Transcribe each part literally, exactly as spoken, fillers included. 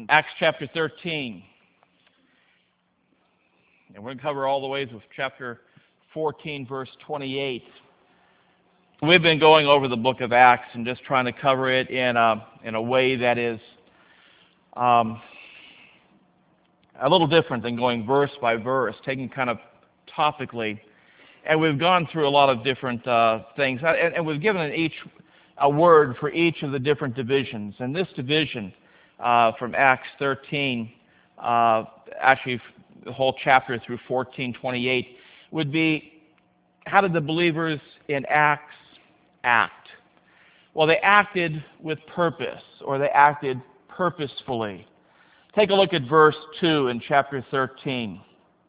Acts chapter thirteen. And we're going to cover all the ways with chapter fourteen, verse twenty-eight. We've been going over the book of Acts and just trying to cover it in a, in a way that is um, a little different than going verse by verse, taking kind of topically. And we've gone through a lot of different uh, things. And, and we've given each a word for each of the different divisions. And this division uh, from Acts thirteen, uh, actually the whole chapter through fourteen twenty-eight, would be, how did the believers in Acts act? Well, they acted with purpose, or they acted purposefully. Take a look at verse two in chapter thirteen.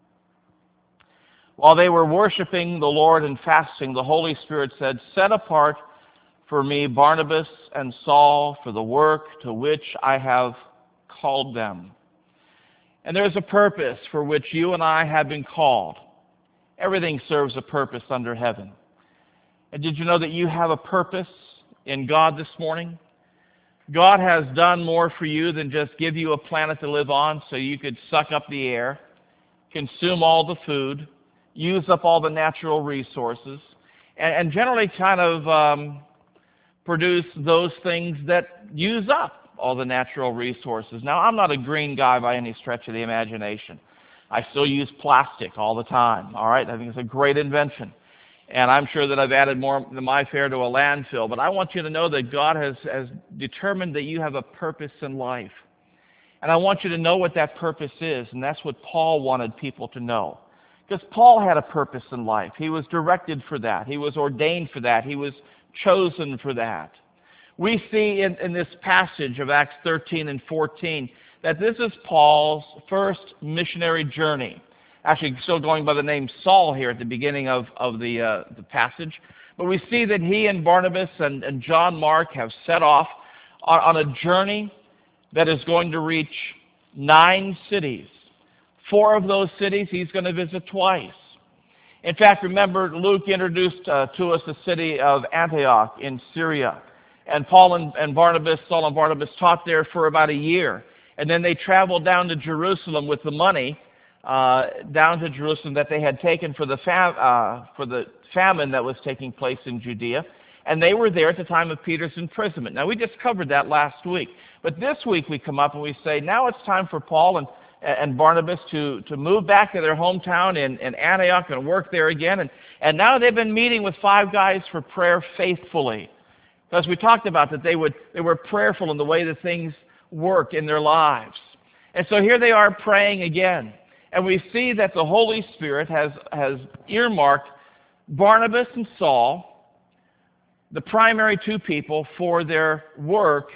While they were worshiping the Lord and fasting, the Holy Spirit said, "Set apart for me Barnabas and Saul for the work to which I have called them." And there's a purpose for which you and I have been called. Everything serves a purpose under heaven. And did you know that you have a purpose in God this morning? God has done more for you than just give you a planet to live on so you could suck up the air, consume all the food, use up all the natural resources, and, and generally kind of um, produce those things that use up all the natural resources. Now, I'm not a green guy by any stretch of the imagination. I still use plastic all the time, all right? I think it's a great invention. And I'm sure that I've added more than my fair to a landfill. But I want you to know that God has, has determined that you have a purpose in life. And I want you to know what that purpose is. And that's what Paul wanted people to know. Because Paul had a purpose in life. He was directed for that. He was ordained for that. He was chosen for that. We see in, in this passage of Acts thirteen and fourteen that this is Paul's first missionary journey. Actually, still going by the name Saul here at the beginning of, of the, uh, the passage. But we see that he and Barnabas and, and John Mark have set off on, on a journey that is going to reach nine cities. Four of those cities he's going to visit twice. In fact, remember, Luke introduced uh, to us the city of Antioch in Syria. And Paul and, and Barnabas, Saul and Barnabas taught there for about a year. And then they traveled down to Jerusalem with the money uh, down to Jerusalem that they had taken for the, fam- uh, for the famine that was taking place in Judea. And they were there at the time of Peter's imprisonment. Now, we just covered that last week. But this week we come up and we say, now it's time for Paul and and Barnabas to, to move back to their hometown in, in Antioch and work there again. And, and now they've been meeting with five guys for prayer faithfully. Because we talked about that they would they were prayerful in the way that things work in their lives. And so here they are praying again. And we see that the Holy Spirit has, has earmarked Barnabas and Saul, the primary two people, for their work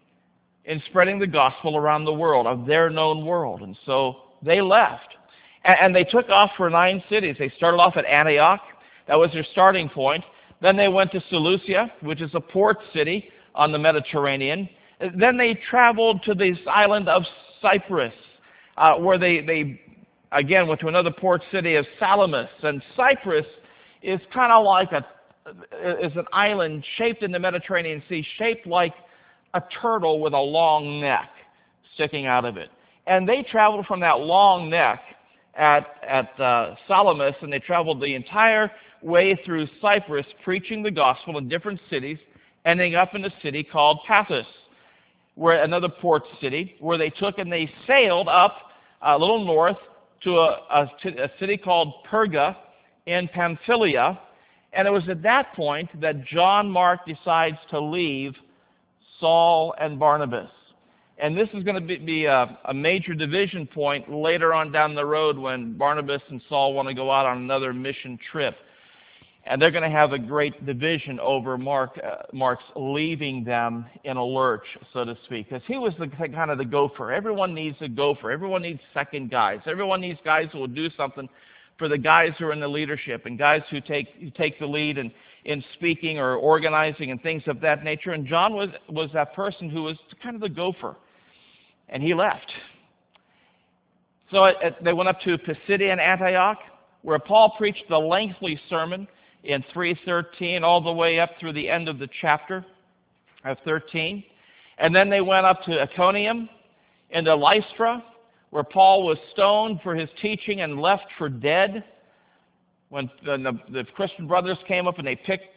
in spreading the gospel around the world, of their known world. And so they left. And, and they took off for nine cities. They started off at Antioch. That was their starting point. Then they went to Seleucia, which is a port city on the Mediterranean. Then they traveled to this island of Cyprus, uh, where they, they, again, went to another port city of Salamis. And Cyprus is kind of like a, is an island shaped in the Mediterranean Sea, shaped like a turtle with a long neck sticking out of it. And they traveled from that long neck at, at uh, Salamis, and they traveled the entire way through Cyprus, preaching the gospel in different cities, ending up in a city called Paphos, where another port city, where they took and they sailed up a little north to a, a, a city called Perga in Pamphylia. And it was at that point that John Mark decides to leave Saul and Barnabas. And this is going to be, be a, a major division point later on down the road when Barnabas and Saul want to go out on another mission trip. And they're going to have a great division over Mark, uh, Mark's leaving them in a lurch, so to speak. Because he was the kind of the gopher. Everyone needs a gopher. Everyone needs second guys. Everyone needs guys who will do something for the guys who are in the leadership and guys who take, who take the lead and in speaking or organizing and things of that nature. And John was, was that person who was kind of the gopher. And he left. So it, it, they went up to Pisidian Antioch, where Paul preached the lengthy sermon in three thirteen all the way up through the end of the chapter of thirteen. And then they went up to Iconium into Lystra, where Paul was stoned for his teaching and left for dead. When the, the, the Christian brothers came up and they picked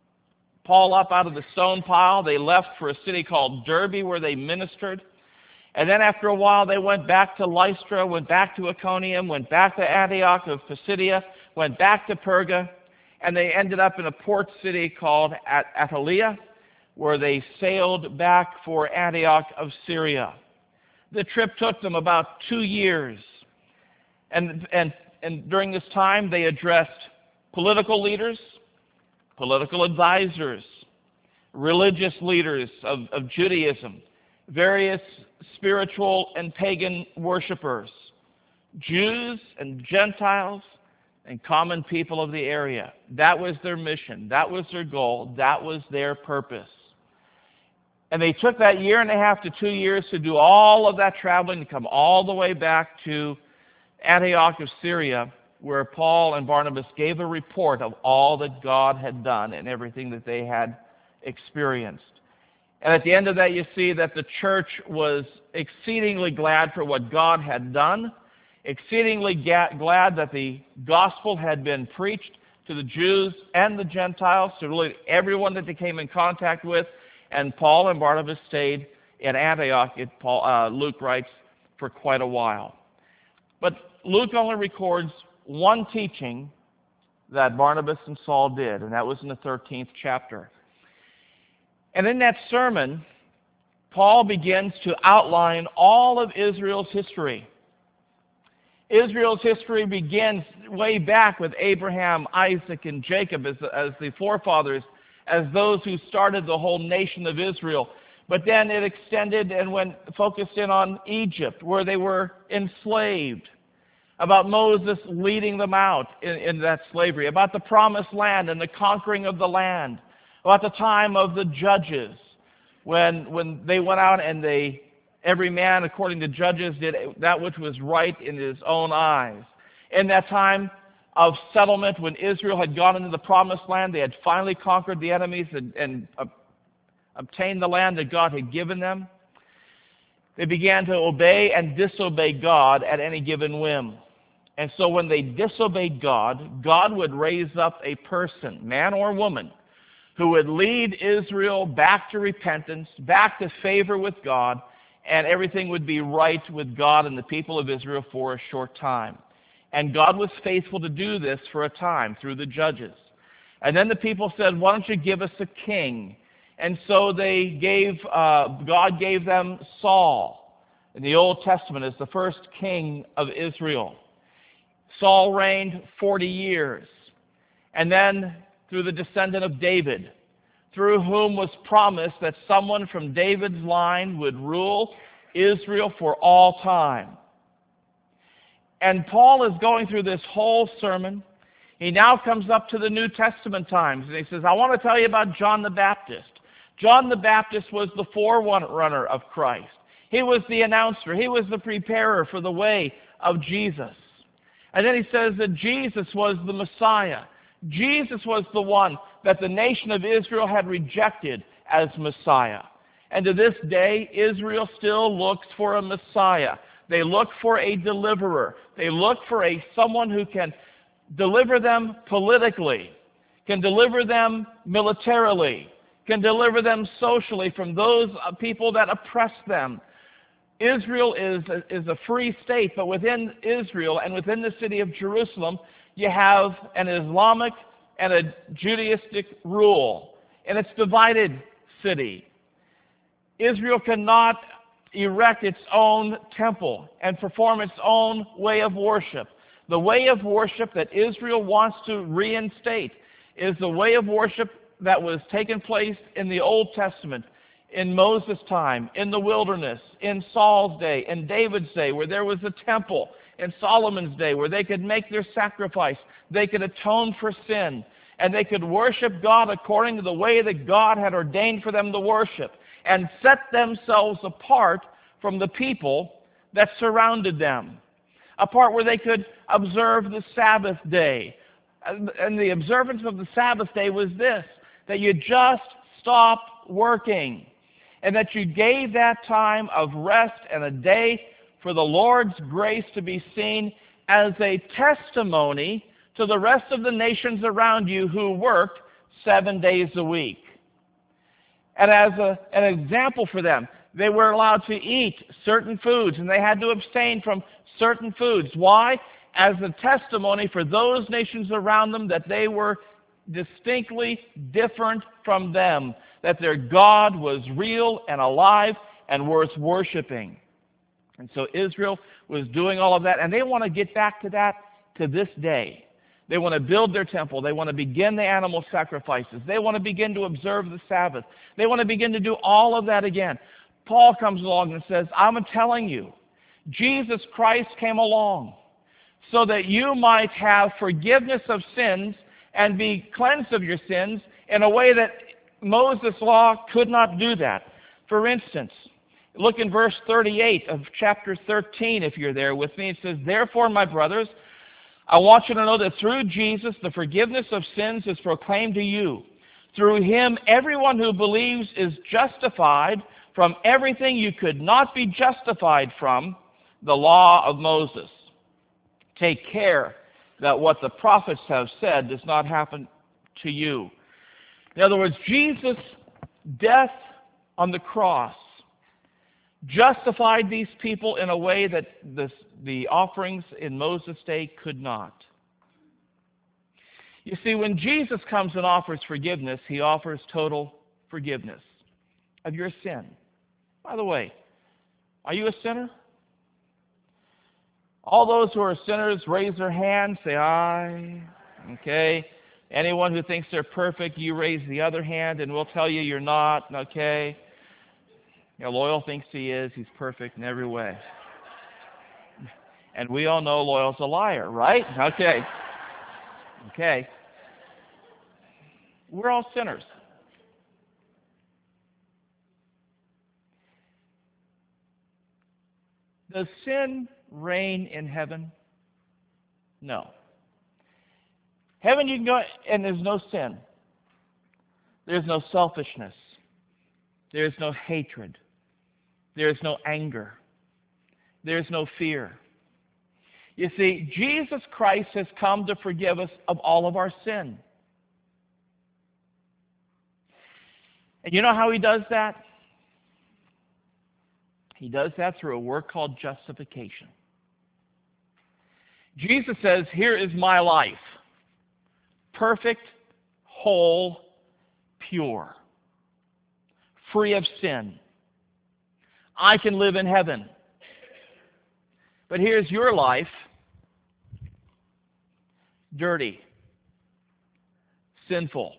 Paul up out of the stone pile, they left for a city called Derbe, where they ministered. And then after a while, they went back to Lystra, went back to Iconium, went back to Antioch of Pisidia, went back to Perga, and they ended up in a port city called At- Attalia, where they sailed back for Antioch of Syria. The trip took them about two years. And, and, and during this time, they addressed political leaders, political advisors, religious leaders of, of Judaism, various spiritual and pagan worshipers, Jews and Gentiles, and common people of the area. That was their mission. That was their goal. That was their purpose. And they took that year and a half to two years to do all of that traveling, to come all the way back to Antioch of Syria, where Paul and Barnabas gave a report of all that God had done and everything that they had experienced. And at the end of that, you see that the church was exceedingly glad for what God had done, exceedingly ga- glad that the gospel had been preached to the Jews and the Gentiles, to really everyone that they came in contact with. And Paul and Barnabas stayed in Antioch, it, Paul, uh, Luke writes, for quite a while. But Luke only records one teaching that Barnabas and Saul did, and that was in the thirteenth chapter. And in that sermon, Paul begins to outline all of Israel's history. Israel's history begins way back with Abraham, Isaac, and Jacob as the, as the forefathers, as those who started the whole nation of Israel. But then it extended and went focused in on Egypt, where they were enslaved, about Moses leading them out in, in that slavery, about the promised land and the conquering of the land, about the time of the judges, when, when they went out and they, every man, according to Judges, did that which was right in his own eyes. In that time of settlement, when Israel had gone into the promised land, they had finally conquered the enemies and, and uh, obtained the land that God had given them. They began to obey and disobey God at any given whim. And so when they disobeyed God, God would raise up a person, man or woman, who would lead Israel back to repentance, back to favor with God, and everything would be right with God and the people of Israel for a short time. And God was faithful to do this for a time through the judges. And then the people said, why don't you give us a king? And so they gave, uh, God gave them Saul in the Old Testament as the first king of Israel. Saul reigned forty years. And then through the descendant of David, through whom was promised that someone from David's line would rule Israel for all time. And Paul is going through this whole sermon. He now comes up to the New Testament times, and he says, I want to tell you about John the Baptist. John the Baptist was the forerunner of Christ. He was the announcer. He was the preparer for the way of Jesus. And then he says that Jesus was the Messiah. Jesus was the one that the nation of Israel had rejected as Messiah. And to this day, Israel still looks for a Messiah. They look for a deliverer. They look for a someone who can deliver them politically, can deliver them militarily, can deliver them socially from those people that oppress them. Israel is a, is a free state, but within Israel and within the city of Jerusalem, you have an Islamic and a Judaistic rule, and it's a divided city. Israel cannot erect its own temple and perform its own way of worship. The way of worship that Israel wants to reinstate is the way of worship that was taking place in the Old Testament, in Moses' time, in the wilderness, in Saul's day, in David's day, where there was a temple, in Solomon's day, where they could make their sacrifice, they could atone for sin, and they could worship God according to the way that God had ordained for them to worship, and set themselves apart from the people that surrounded them. A part where they could observe the Sabbath day. And the observance of the Sabbath day was this, that you just stop working. and that you gave that time of rest and a day for the Lord's grace to be seen as a testimony to the rest of the nations around you who worked seven days a week. And as a, an example for them, they were allowed to eat certain foods, and they had to abstain from certain foods. Why? As a testimony for those nations around them that they were distinctly different from them, that their God was real and alive and worth worshiping. And so Israel was doing all of that, and they want to get back to that to this day. They want to build their temple. They want to begin the animal sacrifices. They want to begin to observe the Sabbath. They want to begin to do all of that again. Paul comes along and says, I'm telling you, Jesus Christ came along so that you might have forgiveness of sins and be cleansed of your sins in a way that Moses' law could not do that. For instance, look in verse thirty-eight of chapter thirteen, if you're there with me. It says, therefore, my brothers, I want you to know that through Jesus, the forgiveness of sins is proclaimed to you. Through him, everyone who believes is justified from everything you could not be justified from, the law of Moses. Take care that what the prophets have said does not happen to you. In other words, Jesus' death on the cross justified these people in a way that the, the offerings in Moses' day could not. You see, when Jesus comes and offers forgiveness, he offers total forgiveness of your sin. By the way, are you a sinner? All those who are sinners, raise their hands, say aye. Okay. Anyone who thinks they're perfect, you raise the other hand, and we'll tell you you're not. Okay. You know, Loyal thinks he is. He's perfect in every way. And we all know Loyal's a liar, right? Okay. Okay. We're all sinners. Does sin reign in heaven? No. Heaven you can go, and there's no sin. There's no selfishness. There's no hatred. There's no anger. There's no fear. You see, Jesus Christ has come to forgive us of all of our sin. And you know how he does that? He does that through a work called justification. Jesus says, here is my life. Perfect, whole, pure, free of sin. I can live in heaven. But here's your life, dirty, sinful,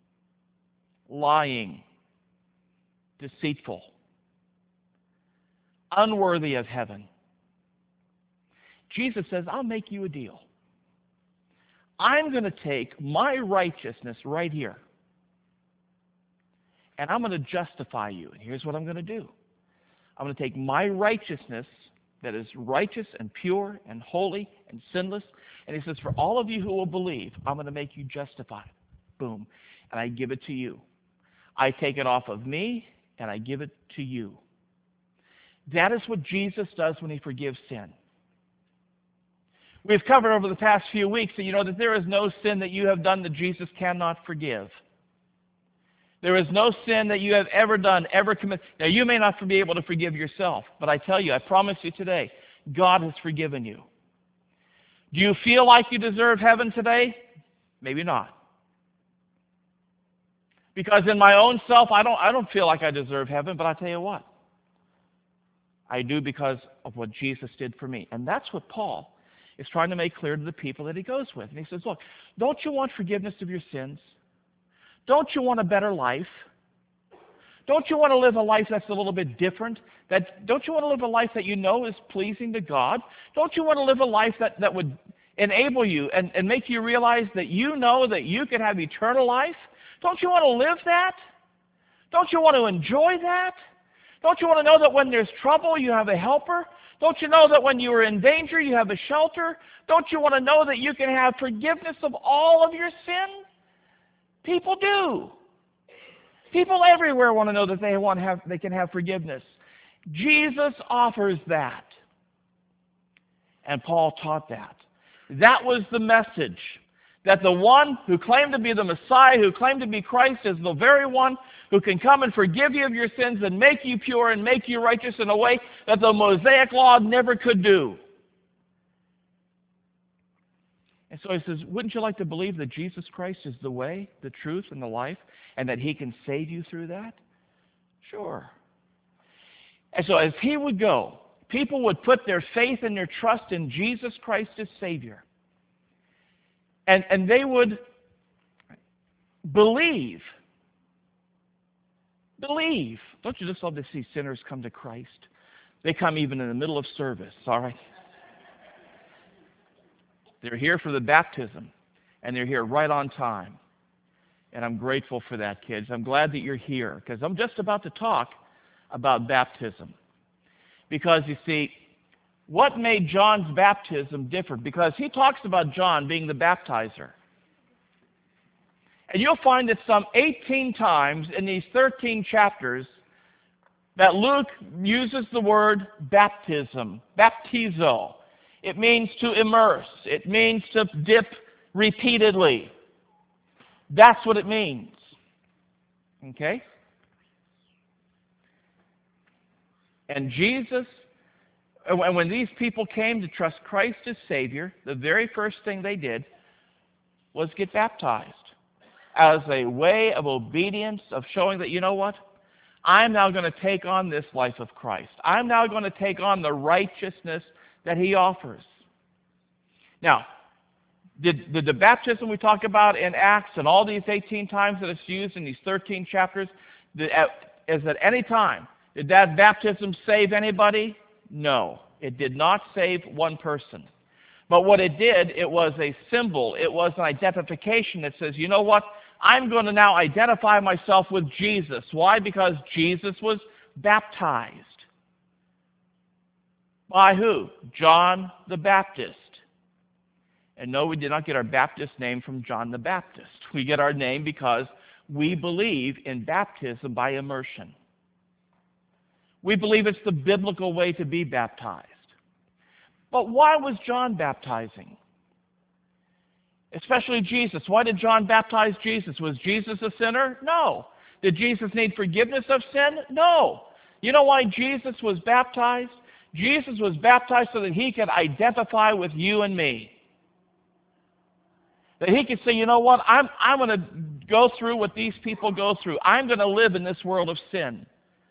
lying, deceitful, unworthy of heaven. Jesus says, I'll make you a deal. I'm going to take my righteousness right here, and I'm going to justify you. And here's what I'm going to do. I'm going to take my righteousness that is righteous and pure and holy and sinless, and he says, for all of you who will believe, I'm going to make you justified. Boom. And I give it to you. I take it off of me, and I give it to you. That is what Jesus does when he forgives sin. We've covered over the past few weeks that you know that there is no sin that you have done that Jesus cannot forgive. There is no sin that you have ever done, ever committed. Now, you may not be able to forgive yourself, but I tell you, I promise you today, God has forgiven you. Do you feel like you deserve heaven today? Maybe not. Because in my own self, I don't, I don't feel like I deserve heaven, but I tell you what, I do because of what Jesus did for me. And that's what Paul is trying to make clear to the people that he goes with. And he says, look, don't you want forgiveness of your sins? Don't you want a better life? Don't you want to live a life that's a little bit different? That, don't you want to live a life that you know is pleasing to God? Don't you want to live a life that, that would enable you and, and make you realize that you know that you can have eternal life? Don't you want to live that? Don't you want to enjoy that? Don't you want to know that when there's trouble, you have a helper? Don't you know that when you are in danger, you have a shelter? Don't you want to know that you can have forgiveness of all of your sin? People do. People everywhere want to know that they want to have, they can have forgiveness. Jesus offers that. And Paul taught that. That was the message. That the one who claimed to be the Messiah, who claimed to be Christ, is the very one who can come and forgive you of your sins and make you pure and make you righteous in a way that the Mosaic law never could do. And so he says, wouldn't you like to believe that Jesus Christ is the way, the truth, and the life, and that he can save you through that? Sure. And so as he would go, people would put their faith and their trust in Jesus Christ as Savior. And, and they would believe. Believe. Don't you just love to see sinners come to Christ? They come even in the middle of service, all right? They're here for the baptism, and they're here right on time. And I'm grateful for that, kids. I'm glad that you're here, because I'm just about to talk about baptism. Because, you see, what made John's baptism different? Because he talks about John being the baptizer. And you'll find that some eighteen times in these thirteen chapters that Luke uses the word baptism, baptizo. It means to immerse. It means to dip repeatedly. That's what it means. Okay? And Jesus, and when these people came to trust Christ as Savior, the very first thing they did was get baptized as a way of obedience, of showing that, you know what? I'm now going to take on this life of Christ. I'm now going to take on the righteousness that he offers. Now, did, did the baptism we talk about in Acts and all these eighteen times that it's used in these thirteen chapters, did, is at any time, did that baptism save anybody? No, it did not save one person. But what it did, it was a symbol. It was an identification that says, you know what? I'm going to now identify myself with Jesus. Why? Because Jesus was baptized. By who? John the Baptist. And no, we did not get our Baptist name from John the Baptist. We get our name because we believe in baptism by immersion. We believe it's the biblical way to be baptized. But why was John baptizing? Especially Jesus. Why did John baptize Jesus? Was Jesus a sinner? No. Did Jesus need forgiveness of sin? No. You know why Jesus was baptized? Jesus was baptized so that he could identify with you and me. That he could say, you know what, I'm, I'm going to go through what these people go through. I'm going to live in this world of sin.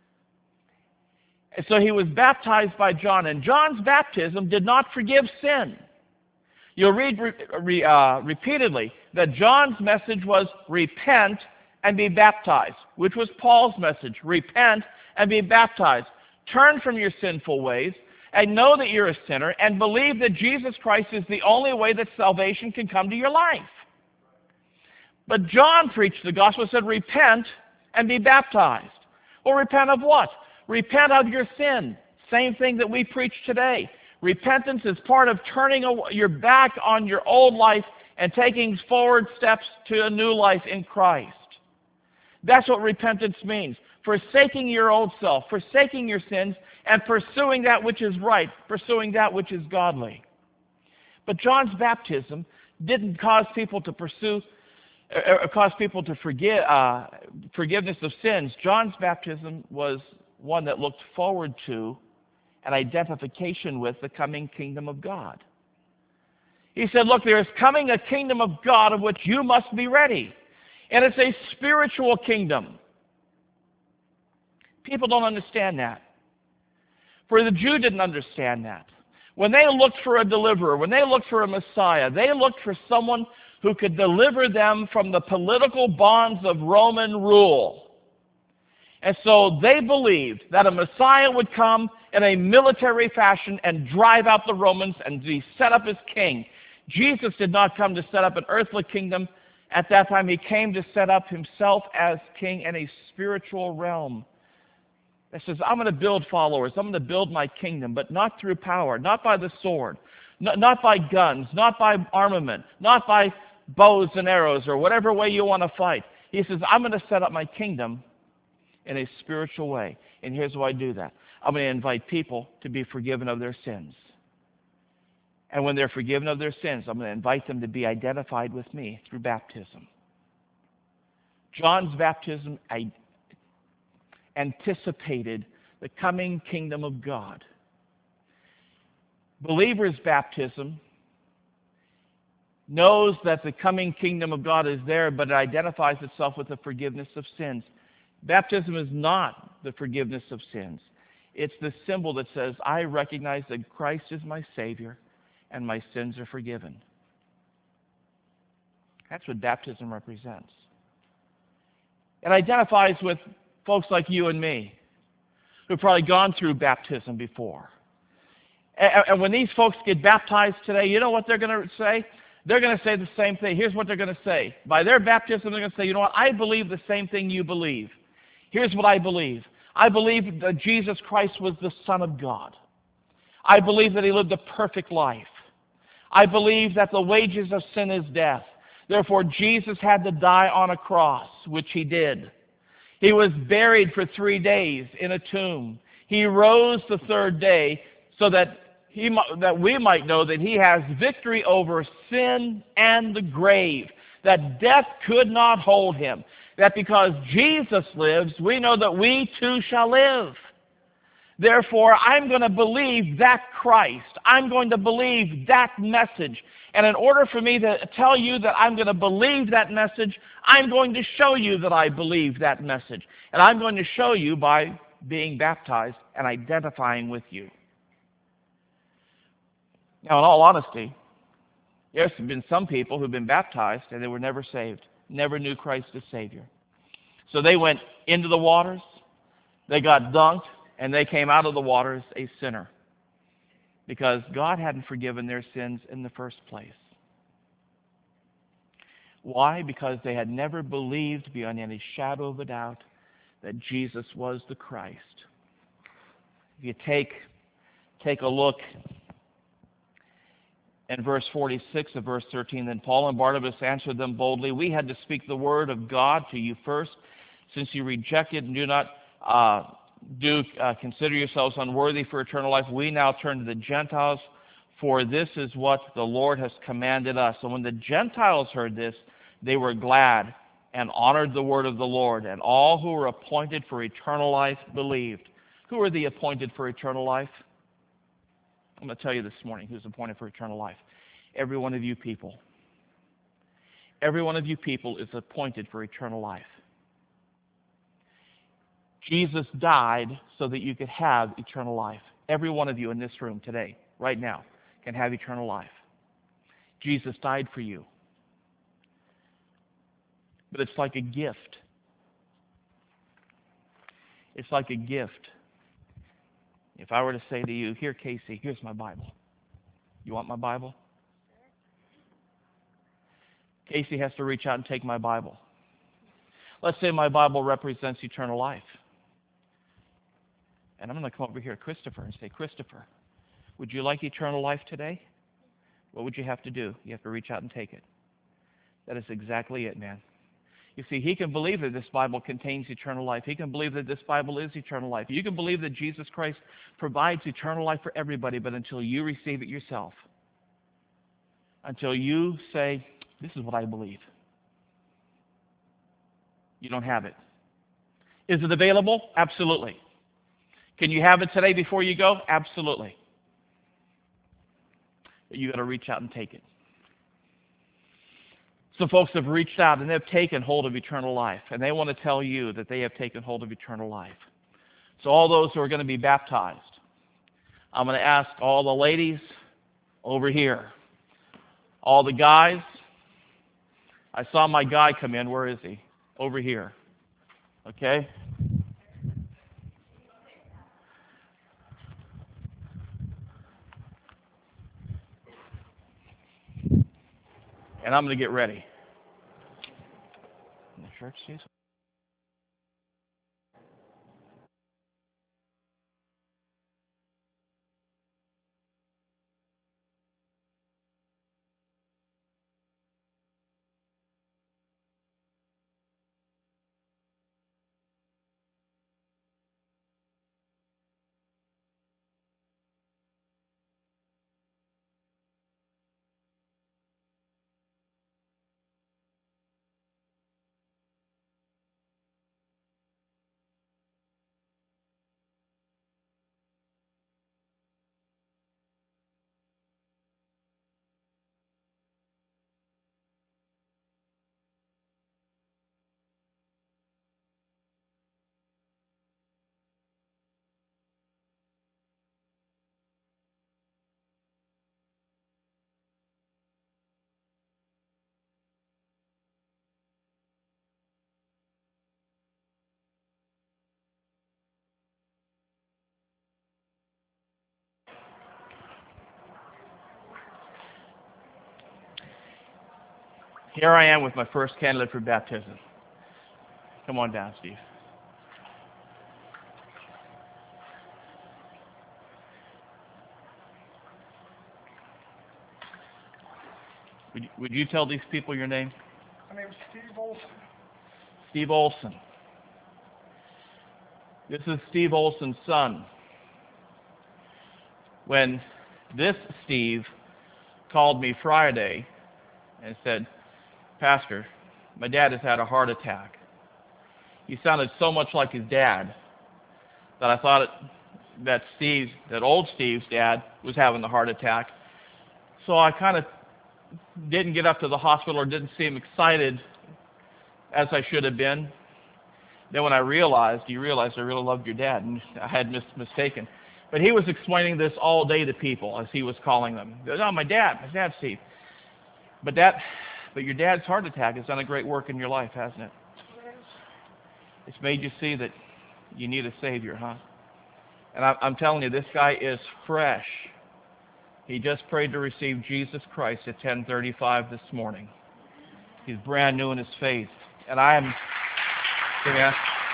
And so he was baptized by John. And John's baptism did not forgive sin. You'll read re, re, uh, repeatedly that John's message was repent and be baptized, which was Paul's message, repent and be baptized. Turn from your sinful ways and know that you're a sinner and believe that Jesus Christ is the only way that salvation can come to your life. But John preached the gospel, said repent and be baptized. Well, repent of what? Repent of your sin. Same thing that we preach today. Repentance is part of turning your back on your old life and taking forward steps to a new life in Christ. That's what repentance means. Forsaking your old self, forsaking your sins, and pursuing that which is right, pursuing that which is godly. But John's baptism didn't cause people to pursue, or cause people to forgive uh, forgiveness of sins. John's baptism was one that looked forward to an identification with the coming kingdom of God. He said, look, there is coming a kingdom of God of which you must be ready. And it's a spiritual kingdom. People don't understand that. For the Jew didn't understand that. When they looked for a deliverer, when they looked for a Messiah, they looked for someone who could deliver them from the political bonds of Roman rule. And so they believed that a Messiah would come in a military fashion and drive out the Romans and be set up as king. Jesus did not come to set up an earthly kingdom. At that time, he came to set up himself as king in a spiritual realm. It says, I'm going to build followers. I'm going to build my kingdom, but not through power, not by the sword, not, not by guns, not by armament, not by bows and arrows or whatever way you want to fight. He says, I'm going to set up my kingdom in a spiritual way. And here's how I do that. I'm going to invite people to be forgiven of their sins. And when they're forgiven of their sins, I'm going to invite them to be identified with me through baptism. John's baptism I anticipated the coming kingdom of God. Believers' baptism knows that the coming kingdom of God is there, but it identifies itself with the forgiveness of sins. Baptism is not the forgiveness of sins. It's the symbol that says, I recognize that Christ is my Savior and my sins are forgiven. That's what baptism represents. It identifies with folks like you and me who've probably gone through baptism before. And when these folks get baptized today, you know what they're going to say? They're going to say the same thing. Here's what they're going to say. By their baptism, they're going to say, you know what? I believe the same thing you believe. Here's what I believe. I believe that Jesus Christ was the Son of God. I believe that He lived a perfect life. I believe that the wages of sin is death. Therefore, Jesus had to die on a cross, which He did. He was buried for three days in a tomb. He rose the third day so that He, that we might know that He has victory over sin and the grave, that death could not hold Him, that because Jesus lives, we know that we too shall live. Therefore, I'm going to believe that Christ. I'm going to believe that message. And in order for me to tell you that I'm going to believe that message, I'm going to show you that I believe that message. And I'm going to show you by being baptized and identifying with you. Now, in all honesty, there's been some people who've been baptized and they were never saved, never knew Christ as Savior. So they went into the waters, they got dunked, and they came out of the waters a sinner because God hadn't forgiven their sins in the first place. Why? Because they had never believed beyond any shadow of a doubt that Jesus was the Christ. If you take, take a look in verse forty-six of verse thirteen, then Paul and Barnabas answered them boldly, we had to speak the word of God to you first, since you rejected and do not uh, do uh, consider yourselves unworthy for eternal life. We now turn to the Gentiles, for this is what the Lord has commanded us. So when the Gentiles heard this, they were glad and honored the word of the Lord, and all who were appointed for eternal life believed. Who are the appointed for eternal life? I'm going to tell you this morning who's appointed for eternal life. Every one of you people. Every one of you people is appointed for eternal life. Jesus died so that you could have eternal life. Every one of you in this room today, right now, can have eternal life. Jesus died for you. But it's like a gift. It's like a gift. If I were to say to you, here, Casey, here's my Bible. You want my Bible? Casey has to reach out and take my Bible. Let's say my Bible represents eternal life. And I'm going to come over here to Christopher and say, Christopher, would you like eternal life today? What would you have to do? You have to reach out and take it. That is exactly it, man. You see, he can believe that this Bible contains eternal life. He can believe that this Bible is eternal life. You can believe that Jesus Christ provides eternal life for everybody, but until you receive it yourself, until you say, this is what I believe, you don't have it. Is it available? Absolutely. Can you have it today before you go? Absolutely. But you've got to reach out and take it. Some folks have reached out and they've taken hold of eternal life, and they want to tell you that they have taken hold of eternal life. So all those who are going to be baptized, I'm going to ask all the ladies over here, all the guys. I saw my guy come in. Where is he? Over here. Okay? And I'm going to get ready. In the church, Jesus. Here I am with my first candidate for baptism. Come on down, Steve. Would you, would you tell these people your name? My name's Steve Olson. Steve Olson. This is Steve Olson's son. When this Steve called me Friday and said, Pastor, my dad has had a heart attack. He sounded so much like his dad that I thought it, that Steve, that old Steve's dad was having the heart attack. So I kind of didn't get up to the hospital or didn't seem excited as I should have been. Then when I realized, you realized I really loved your dad, and I had mis- mistaken. But he was explaining this all day to people as he was calling them. He goes, oh, my dad, my dad, Steve. But that, but your dad's heart attack has done a great work in your life, hasn't it? It's made you see that you need a Savior, huh? And I, I'm telling you, this guy is fresh. He just prayed to receive Jesus Christ at ten thirty-five this morning. He's brand new in his faith. And I am... Yeah.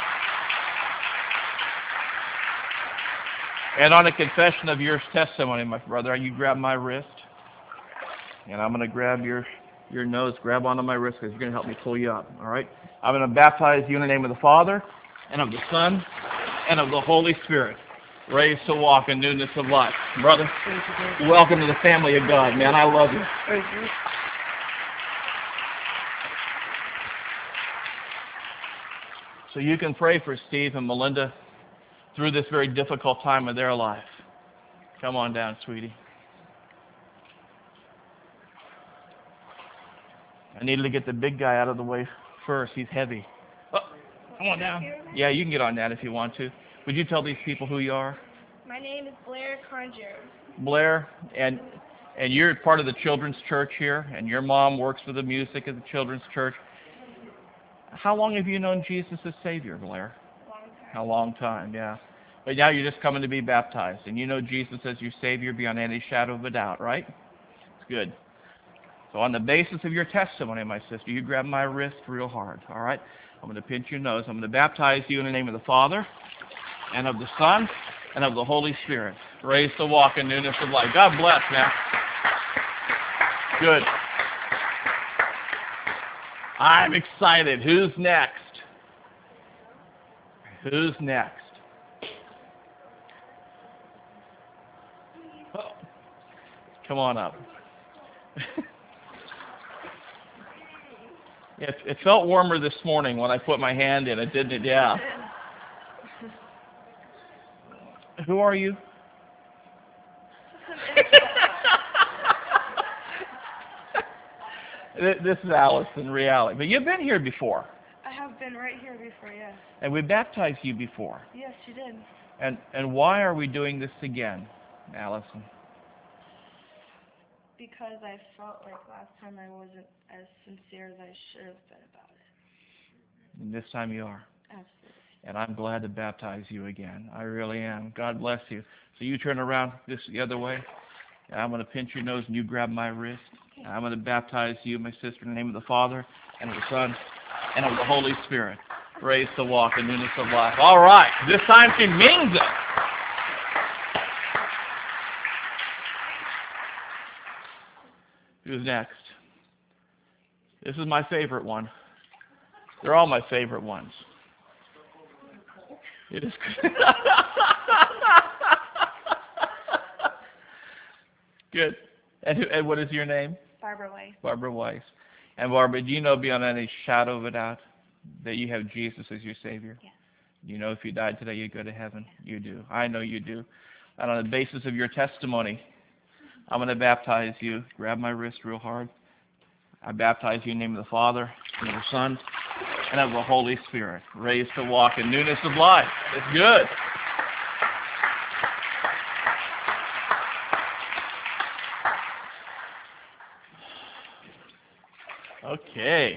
And on a confession of your testimony, my brother, you grab my wrist, and I'm going to grab your your nose, grab onto my wrist, because you're going to help me pull you up, all right? I'm going to baptize you in the name of the Father, and of the Son, and of the Holy Spirit, raised to walk in newness of life. Brother, welcome to the family of God, man. I love you. Thank you. So you can pray for Steve and Melinda through this very difficult time of their life. Come on down, sweetie. I needed to get the big guy out of the way first. He's heavy. Oh, come on down. Yeah, you can get on that if you want to. Would you tell these people who you are? My name is Blair Conjure. Blair, and and you're part of the children's church here, and your mom works for the music at the children's church. How long have you known Jesus as Savior, Blair? Long time. A long time, yeah. But now you're just coming to be baptized, and you know Jesus as your Savior beyond any shadow of a doubt, right? It's good. So on the basis of your testimony, my sister, you grab my wrist real hard, all right? I'm going to pinch your nose. I'm going to baptize you in the name of the Father, and of the Son, and of the Holy Spirit, raised to walk in newness of life. God bless, man. Good. I'm excited. Who's next? Who's next? Oh. Come on up. it, it felt warmer this morning when I put my hand in it, didn't it? Yeah. Who are you? This is Alice in reality. But you've been here before. I have been right here before, yes. And we baptized you before. Yes, you did. And and why are we doing this again, Allison? Because I felt like last time I wasn't as sincere as I should have been about it. And this time you are. Absolutely. And I'm glad to baptize you again. I really am. God bless you. So you turn around this the other way. And I'm going to pinch your nose and you grab my wrist. And I'm going to baptize you, my sister, in the name of the Father, and of the Son, and of the Holy Spirit, raised to walk in newness of life. All right. This time she means it. Who's next? This is my favorite one. They're all my favorite ones. It is. Good. And, who, and what is your name? Barbara Weiss. Barbara Weiss. And Barbara, do you know beyond any shadow of a doubt that you have Jesus as your Savior? Yes. You know if you died today, you'd go to heaven? You do. I know you do. And on the basis of your testimony, I'm going to baptize you. Grab my wrist real hard. I baptize you in the name of the Father, and of the Son, and of the Holy Spirit, raised to walk in newness of life. It's good. Okay.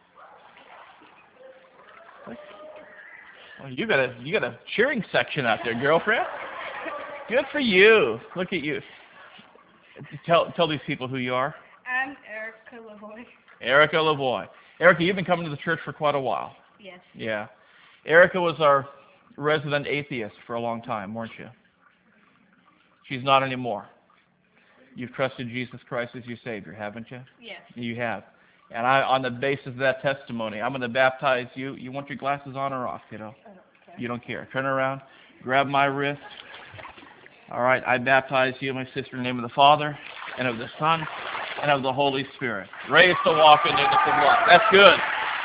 Well, you got a you got a cheering section out there, girlfriend. Good for you. Look at you. Tell tell these people who you are. I'm Erica Lavoie. Erica Lavoie. Erica, you've been coming to the church for quite a while. Yes. Yeah. Erica was our resident atheist for a long time, weren't you? She's not anymore. You've trusted Jesus Christ as your Savior, haven't you? Yes. You have. And I, on the basis of that testimony, I'm going to baptize you. You want your glasses on or off, kiddo? I don't care. You don't care. Turn around. Grab my wrist. All right. I baptize you, my sister, in the name of the Father, and of the Son, and of the Holy Spirit. Raised to walk in newness of life. That's good.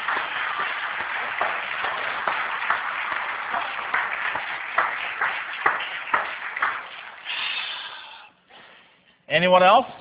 Anyone else?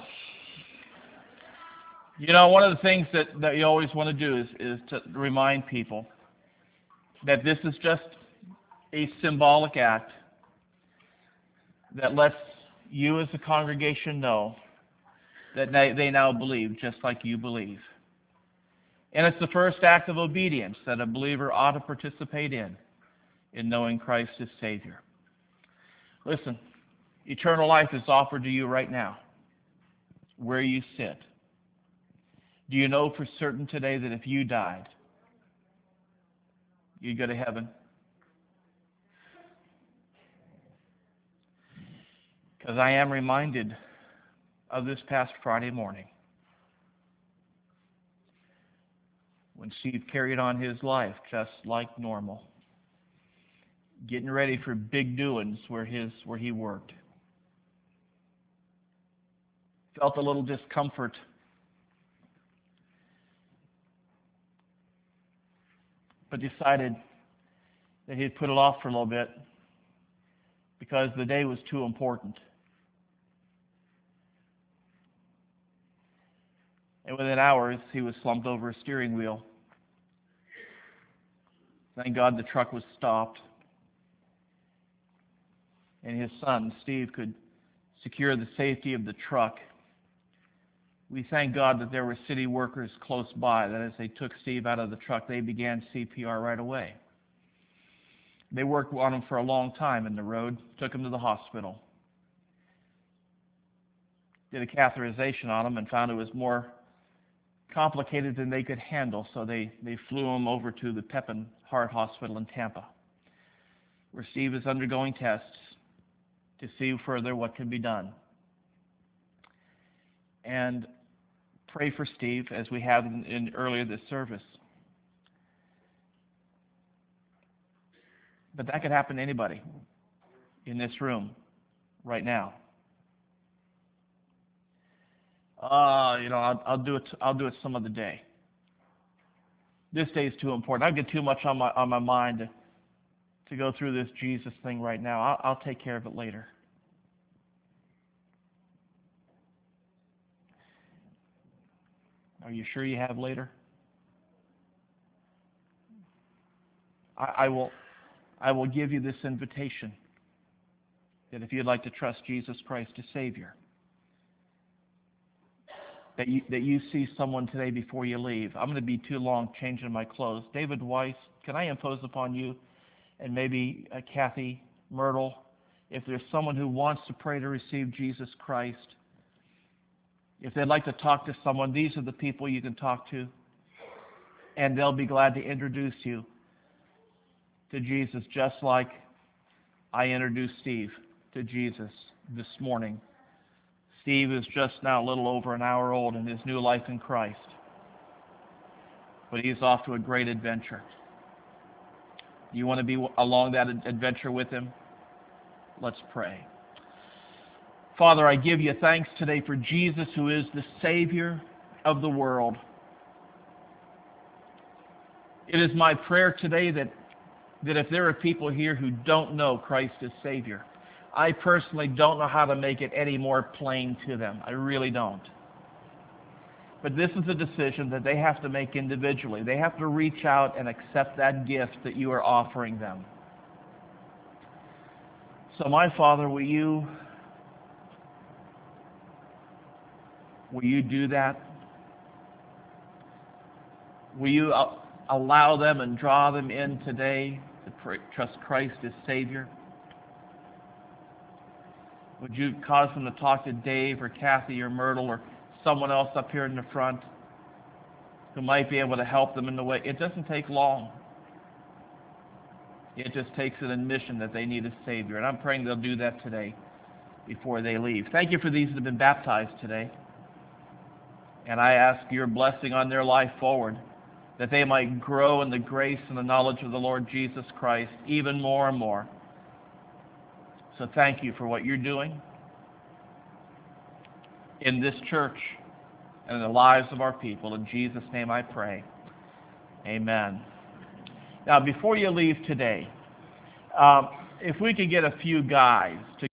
You know, one of the things that, that you always want to do is, is to remind people that this is just a symbolic act that lets you as a congregation know that they, they now believe just like you believe. And it's the first act of obedience that a believer ought to participate in, in knowing Christ as Savior. Listen. Eternal life is offered to you right now, where you sit. Do you know for certain today that if you died, you'd go to heaven? Because I am reminded of this past Friday morning, when Steve carried on his life just like normal, getting ready for big doings where his where he worked. Felt a little discomfort. But decided that he'd put it off for a little bit because the day was too important. And within hours, he was slumped over a steering wheel. Thank God the truck was stopped. And his son, Steve, could secure the safety of the truck. We thank God that there were city workers close by, that as they took Steve out of the truck, they began C P R right away. They worked on him for a long time in the road, took him to the hospital, did a catheterization on him and found it was more complicated than they could handle, so they, they flew him over to the Pepin Heart Hospital in Tampa, where Steve is undergoing tests to see further what can be done. And pray for Steve, as we have in, in earlier this service. But that could happen to anybody in this room right now. Uh, you know, I'll, I'll do it. I'll do it some other day. This day is too important. I get too much on my on my mind to, to go through this Jesus thing right now. I'll, I'll take care of it later. Are you sure you have later? I, I will I will give you this invitation that if you'd like to trust Jesus Christ as Savior, that you, that you see someone today before you leave. I'm going to be too long changing my clothes. David Weiss, can I impose upon you, and maybe uh, Kathy Myrtle, if there's someone who wants to pray to receive Jesus Christ, if they'd like to talk to someone, these are the people you can talk to, and they'll be glad to introduce you to Jesus, just like I introduced Steve to Jesus this morning. Steve is just now a little over an hour old in his new life in Christ, but he's off to a great adventure. You want to be along that adventure with him? Let's pray. Father, I give you thanks today for Jesus, who is the Savior of the world. It is my prayer today that, that if there are people here who don't know Christ as Savior, I personally don't know how to make it any more plain to them. I really don't. But this is a decision that they have to make individually. They have to reach out and accept that gift that you are offering them. So, my Father, will you, will you do that? Will you allow them and draw them in today to pray, trust Christ as Savior? Would you cause them to talk to Dave or Kathy or Myrtle or someone else up here in the front who might be able to help them in the way. It doesn't take long. It just takes an admission that they need a Savior. And I'm praying they'll do that today before they leave. Thank you for these that have been baptized today. And I ask your blessing on their life forward, that they might grow in the grace and the knowledge of the Lord Jesus Christ even more and more. So thank you for what you're doing in this church and in the lives of our people. In Jesus' name I pray. Amen. Now, before you leave today, um, if we could get a few guys to